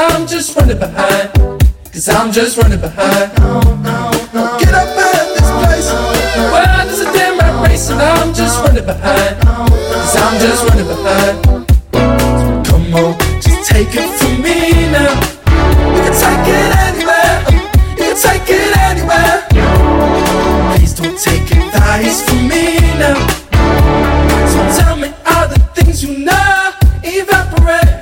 I'm just running behind. Cause I'm just running behind. Get up out of this place. Well, there's a damn rat race and I'm just running behind. Cause I'm just running behind. So come on, just take it from me now. You can take it anywhere. You can take it anywhere. Please don't take advice from me now. So tell me all the things you know evaporate.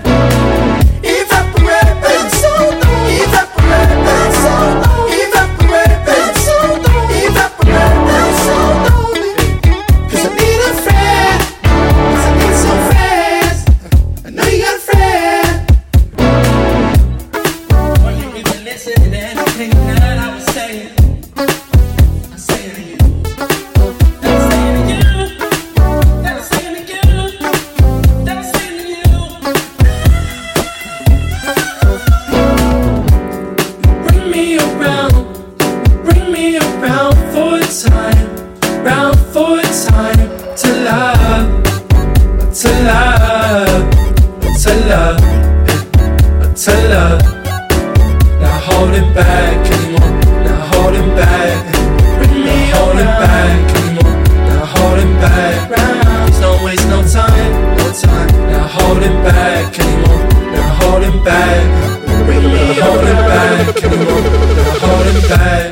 To love, not holding back anymore, not holding back. Not holding back anymore, not holding back. Please don't waste no time, no time. Not holding back anymore, not holding back. Not holding back anymore, not holding back.